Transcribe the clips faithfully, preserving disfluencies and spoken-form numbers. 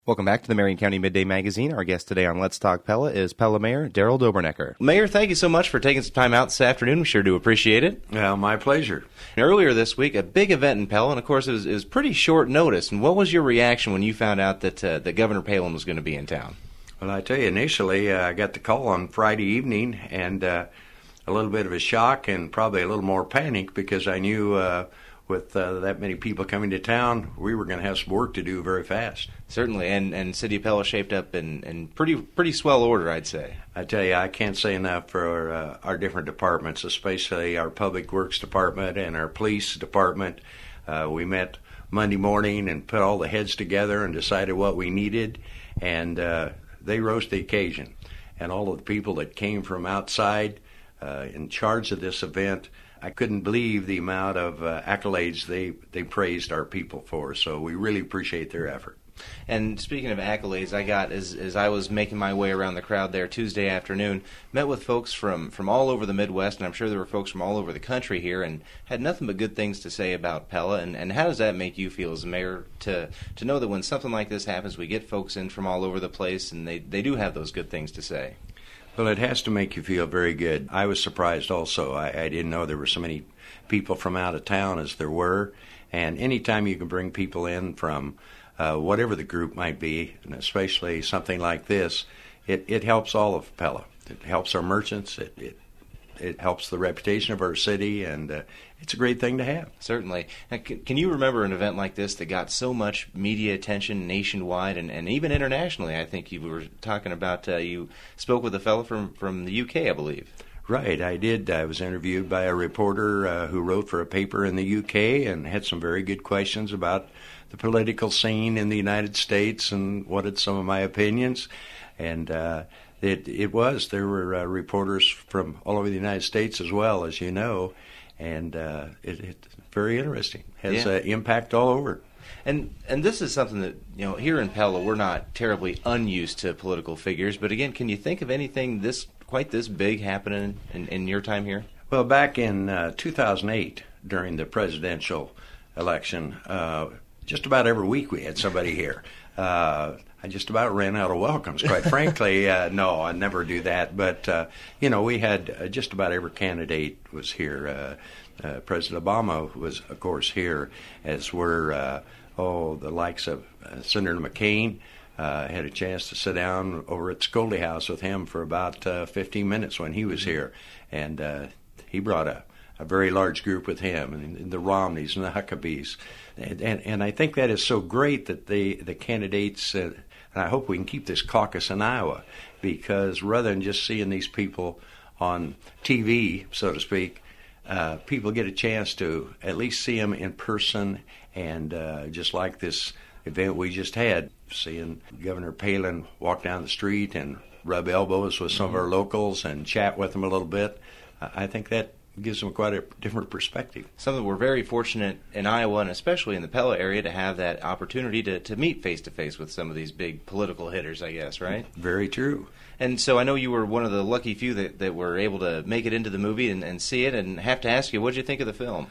Welcome back to the Marion County Midday Magazine. Our guest today on Let's Talk Pella is Pella Mayor Daryl Dobernecker. Mayor, thank you so much for taking some time out this afternoon. We sure do appreciate it. Well, my pleasure. Earlier this week, a big event in Pella, and of course it was, it was pretty short notice. And what was your reaction when you found out that, uh, that Governor Palin was going to be in town? Well, I tell you, initially uh, I got the call on Friday evening, and uh, a little bit of a shock and probably a little more panic because I knew uh, with uh, that many people coming to town, we were going to have some work to do very fast. Certainly, and, and City of Pella shaped up in, in pretty pretty swell order, I'd say. I tell you, I can't say enough for our, uh, our different departments, especially our Public Works Department and our Police Department. Uh, we met Monday morning and put all the heads together and decided what we needed, and uh, they rose to the occasion. And all of the people that came from outside uh, in charge of this event, I couldn't believe the amount of uh, accolades they, they praised our people for, so we really appreciate their effort. And speaking of accolades, I got, as as I was making my way around the crowd there Tuesday afternoon, met with folks from, from all over the Midwest, and I'm sure there were folks from all over the country here, and had nothing but good things to say about Pella. And, and how does that make you feel as a mayor to to know that when something like this happens, we get folks in from all over the place, and they, they do have those good things to say? Well, it has to make you feel very good. I was surprised also. I, I didn't know there were so many people from out of town as there were, and anytime you can bring people in from Uh, whatever the group might be, and especially something like this, it, it helps all of Pella. It helps our merchants. It it, it helps the reputation of our city, and uh, it's a great thing to have. Certainly. Now, can, can you remember an event like this that got so much media attention nationwide and, and even internationally? I think you were talking about, uh, you spoke with a fellow from, from the U K, I believe. Right, I did. I was interviewed by a reporter uh, who wrote for a paper in the U K and had some very good questions about the political scene in the United States and wanted some of my opinions. And uh, it it was. There were uh, reporters from all over the United States as well, as you know. And uh, it, it's very interesting. Has yeah. uh, impact all over. And and this is something that, you know, here in Pella, we're not terribly unused to political figures. But again, can you think of anything this quite this big happening in, in your time here? Well, back in uh, two thousand eight, during the presidential election, uh, just about every week we had somebody here. Uh, I just about ran out of welcomes, quite frankly. Uh, no, I never do that. But, uh, you know, we had uh, just about every candidate was here. Uh, uh, President Obama was, of course, here, as were, uh, oh, the likes of uh, Senator McCain. Uh, had a chance to sit down over at Scoldy House with him for about uh, fifteen minutes when he was here. And uh, he brought a, a very large group with him, and, and the Romneys and the Huckabees. And, and, and I think that is so great that they, the candidates, uh, and I hope we can keep this caucus in Iowa, because rather than just seeing these people on T V, so to speak, uh, people get a chance to at least see them in person, and uh, just like this event we just had, seeing Governor Palin walk down the street and rub elbows with some mm-hmm. of our locals and chat with them a little bit, I think that gives them quite a different perspective. Something we're very fortunate in Iowa, and especially in the Pella area, to have that opportunity to, to meet face-to-face with some of these big political hitters, I guess, right? Very true. And so I know you were one of the lucky few that, that were able to make it into the movie and, and see it, and have to ask you, what did you think of the film?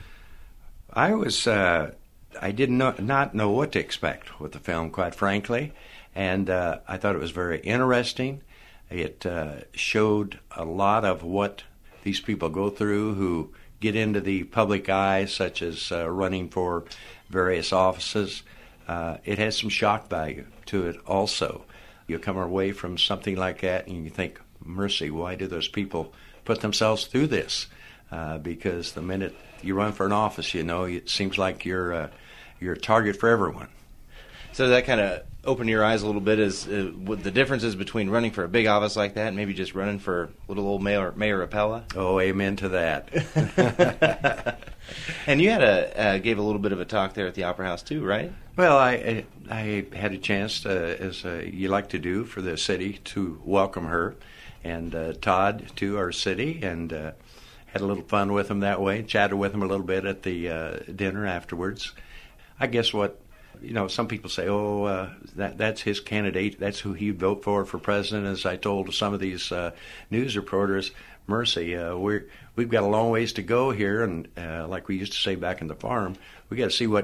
I was... Uh, I did not, not know what to expect with the film, quite frankly, and uh, I thought it was very interesting. It uh, showed a lot of what these people go through who get into the public eye, such as uh, running for various offices. Uh, it has some shock value to it also. You come away from something like that and you think, mercy, why do those people put themselves through this? Uh, because the minute you run for an office, you know, it seems like you're uh, you're a target for everyone. So that kind of opened your eyes a little bit as uh, what the differences between running for a big office like that and maybe just running for little old Mayor Mayor of Pella? Oh, amen to that. And you had a uh, gave a little bit of a talk there at the Opera House too, right? Well, I I had a chance, uh, as uh, you like to do, for the city to welcome her and uh, Todd to our city, and uh, had a little fun with him that way. Chatted with him a little bit at the uh, dinner afterwards. I guess what, you know, some people say, oh, uh, that that's his candidate. That's who he'd vote for for president. As I told some of these uh, news reporters, mercy, uh, we're we've got a long ways to go here, and uh, like we used to say back in the farm, we got to see what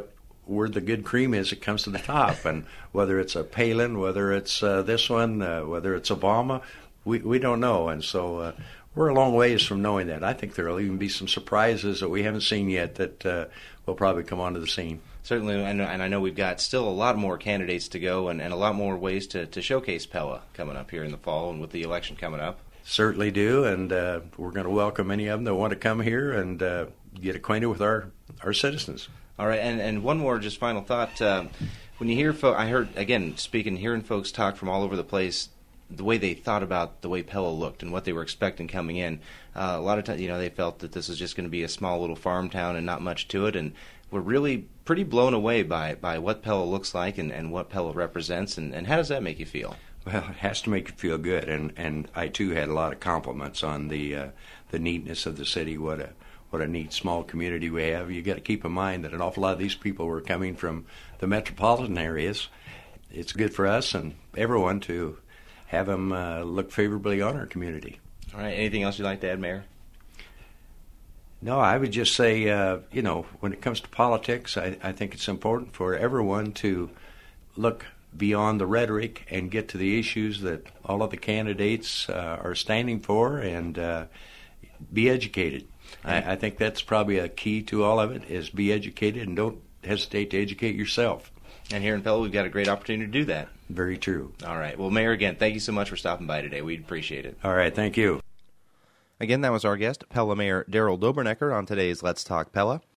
where the good cream is that comes to the top. And whether it's a Palin, whether it's uh, this one, uh, whether it's Obama, we, we don't know. And so uh, we're a long ways from knowing that. I think there will even be some surprises that we haven't seen yet that uh, will probably come onto the scene. Certainly, and, and I know we've got still a lot more candidates to go and, and a lot more ways to, to showcase Pella coming up here in the fall and with the election coming up. Certainly do, and uh, we're going to welcome any of them that want to come here and uh, get acquainted with our, our citizens. All right, and, and one more just final thought. Um, when you hear, fo- I heard, again, speaking, hearing folks talk from all over the place, the way they thought about the way Pella looked and what they were expecting coming in. Uh, a lot of times, you know, they felt that this was just going to be a small little farm town and not much to it, and we're really pretty blown away by, by what Pella looks like and, and what Pella represents, and, and how does that make you feel? Well, it has to make you feel good, and, and I too had a lot of compliments on the uh, the neatness of the city. What a what a neat small community we have. You got to keep in mind that an awful lot of these people were coming from the metropolitan areas. It's good for us and everyone to have them uh, look favorably on our community. All right. Anything else you'd like to add, Mayor? No, I would just say, uh, you know, when it comes to politics, I, I think it's important for everyone to look beyond the rhetoric and get to the issues that all of the candidates uh, are standing for, and uh, be educated. I, I think that's probably a key to all of it, is be educated and don't hesitate to educate yourself. And here in Pella, we've got a great opportunity to do that. Very true. All right. Well, Mayor, again, thank you so much for stopping by today. We appreciate it. All right. Thank you. Again, that was our guest, Pella Mayor Daryl Dobernecker, on today's Let's Talk Pella.